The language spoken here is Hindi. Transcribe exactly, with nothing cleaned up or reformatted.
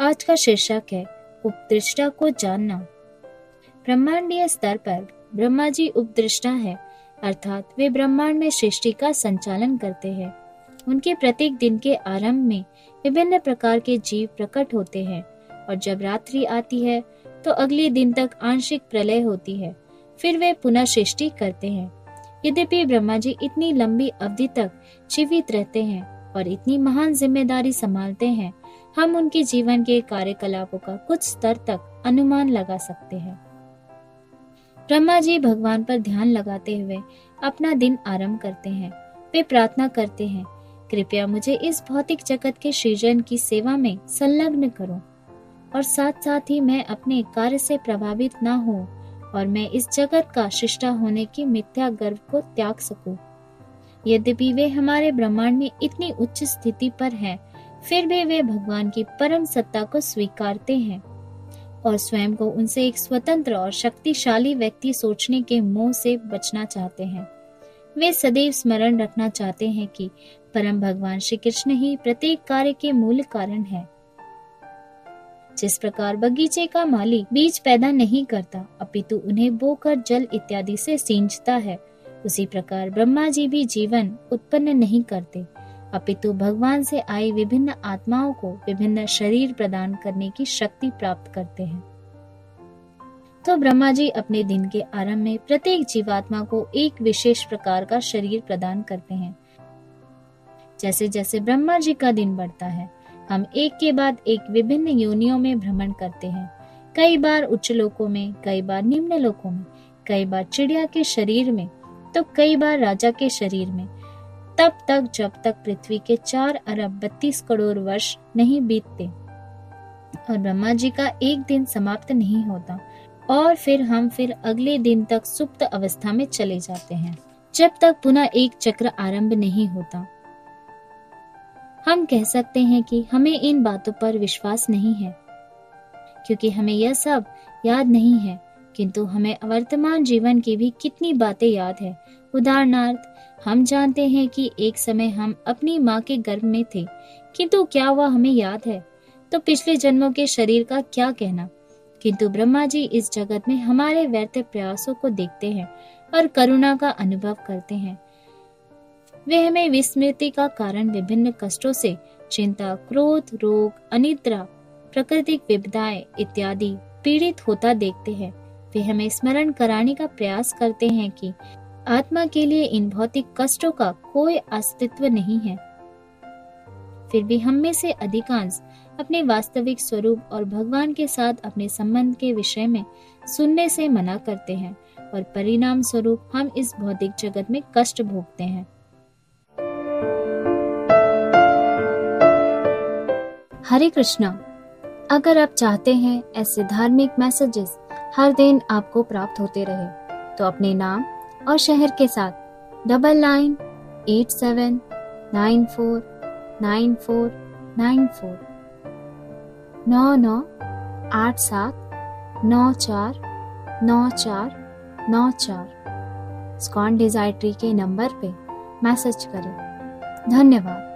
आज का शीर्षक है उपदृष्टा को जानना। ब्रह्मांडीय स्तर पर ब्रह्मा जी उपदृष्टा है, अर्थात वे ब्रह्मांड में सृष्टि का संचालन करते हैं। उनके प्रत्येक दिन के आरंभ में विभिन्न प्रकार के जीव प्रकट होते हैं और जब रात्रि आती है तो अगले दिन तक आंशिक प्रलय होती है, फिर वे पुनः सृष्टि करते हैं। यद्यपि ब्रह्मा जी इतनी लंबी अवधि तक जीवित रहते हैं और इतनी महान जिम्मेदारी संभालते हैं, हम उनके जीवन के कार्यकलापों का कुछ स्तर तक अनुमान लगा सकते हैं। ब्रह्मा जी भगवान पर ध्यान लगाते हुए अपना दिन आरंभ करते हैं। वे प्रार्थना करते हैं, कृपया मुझे इस भौतिक जगत के सृजन की सेवा में संलग्न करो और साथ साथ ही मैं अपने कार्य से प्रभावित न हो और मैं इस जगत का सृष्टा होने की मिथ्या गर्व को त्याग सकूं। यद्यपि वे हमारे ब्रह्मांड में इतनी उच्च स्थिति पर हैं, फिर भी वे भगवान की परम सत्ता को स्वीकारते हैं और स्वयं को उनसे एक स्वतंत्र और शक्तिशाली व्यक्ति सोचने के मोह से बचना चाहते हैं। वे सदैव स्मरण रखना चाहते हैं कि परम भगवान श्री कृष्ण ही प्रत्येक कार्य के मूल कारण है। जिस प्रकार बगीचे का माली बीज पैदा नहीं करता अपितु उन्हें बोकर जल इत्यादि से सींचता है, उसी प्रकार ब्रह्मा जी भी जीवन उत्पन्न नहीं करते अपितु भगवान से आई विभिन्न आत्माओं को विभिन्न शरीर प्रदान करने की शक्ति प्राप्त करते हैं। तो ब्रह्मा जी अपने दिन के आरंभ में प्रत्येक जीवात्मा को एक विशेष प्रकार का शरीर प्रदान करते हैं। जैसे जैसे ब्रह्मा जी का दिन बढ़ता है, हम एक के बाद एक विभिन्न योनियों में भ्रमण करते हैं, कई बार उच्च लोकों में, कई बार निम्न लोकों में, कई बार चिड़िया के शरीर में, तो कई बार राजा के शरीर में, तब तक जब तक पृथ्वी के चार अरब बत्तीस करोड़ वर्ष नहीं बीतते और ब्रह्मा जी का एक दिन समाप्त नहीं होता और फिर हम फिर अगले दिन तक सुप्त अवस्था में चले जाते हैं, जब तक पुनः एक चक्र आरंभ नहीं होता। हम कह सकते हैं कि हमें इन बातों पर विश्वास नहीं है क्योंकि हमें यह सब याद नहीं है, किंतु हमें वर्तमान जीवन की भी कितनी बातें याद है। उदाहरणार्थ, हम जानते हैं कि एक समय हम अपनी माँ के गर्भ में थे, किंतु क्या वह हमें याद है? तो पिछले जन्मों के शरीर का क्या कहना? किंतु ब्रह्मा जी इस जगत में हमारे व्यर्थ प्रयासों को देखते हैं और करुणा का अनुभव करते हैं। वे हमें विस्मृति का कारण विभिन्न कष्टों से, चिंता, क्रोध, रोग, अनिद्रा, प्राकृतिक विपदाएं इत्यादि पीड़ित होता देखते हैं। वे हमें स्मरण कराने का प्रयास करते हैं कि आत्मा के लिए इन भौतिक कष्टों का कोई अस्तित्व नहीं है। फिर भी हम में से अधिकांश अपने वास्तविक स्वरूप और भगवान के साथ अपने संबंध के विषय में सुनने से मना करते हैं और परिणाम स्वरूप हम इस भौतिक जगत में कष्ट भोगते हैं। हरे कृष्णा। अगर आप चाहते हैं ऐसे धार्मिक मैसेजेस हर दिन आपको प्राप्त होते रहे, तो अपने नाम और शहर के साथ double nine eight seven nine four nine four nine four नौ नौ आठ सात नौ चार नौ चार नौ चार स्कॉन डिजाइट्री के नंबर पे मैसेज करें। धन्यवाद।